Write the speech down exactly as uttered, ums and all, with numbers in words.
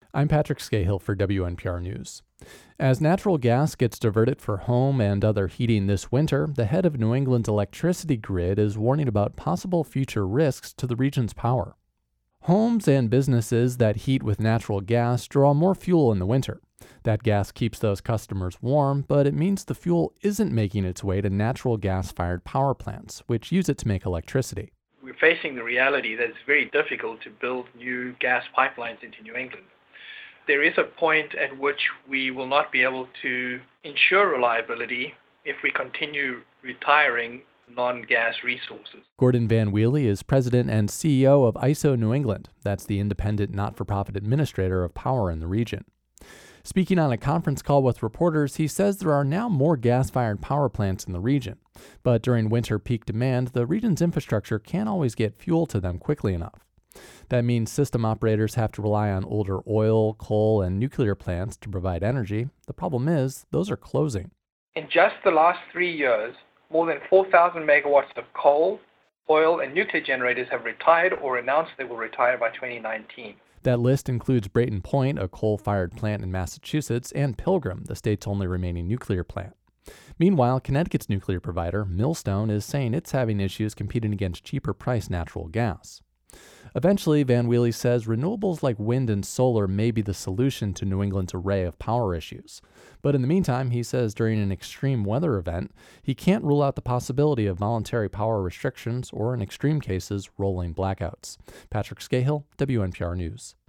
I'm Patrick Scahill for W N P R News. As natural gas gets diverted for home and other heating this winter, the head of New England's electricity grid is warning about possible future risks to the region's power. Homes and businesses that heat with natural gas draw more fuel in the winter. That gas keeps those customers warm, but it means the fuel isn't making its way to natural gas-fired power plants, which use it to make electricity. We're facing the reality that it's very difficult to build new gas pipelines into New England. There is a point at which we will not be able to ensure reliability if we continue retiring non-gas resources. Gordon Van Wheely is president and C E O of I S O New England. That's the independent not-for-profit administrator of power in the region. Speaking on a conference call with reporters, he says there are now more gas-fired power plants in the region. But during winter peak demand, the region's infrastructure can't always get fuel to them quickly enough. That means system operators have to rely on older oil, coal, and nuclear plants to provide energy. The problem is, those are closing. In just the last three years, more than four thousand megawatts of coal, oil, and nuclear generators have retired or announced they will retire by twenty nineteen. That list includes Brayton Point, a coal-fired plant in Massachusetts, and Pilgrim, the state's only remaining nuclear plant. Meanwhile, Connecticut's nuclear provider, Millstone, is saying it's having issues competing against cheaper-priced natural gas. Eventually, Van Wheely says renewables like wind and solar may be the solution to New England's array of power issues. But in the meantime, he says during an extreme weather event, he can't rule out the possibility of voluntary power restrictions or, in extreme cases, rolling blackouts. Patrick Scahill, W N P R News.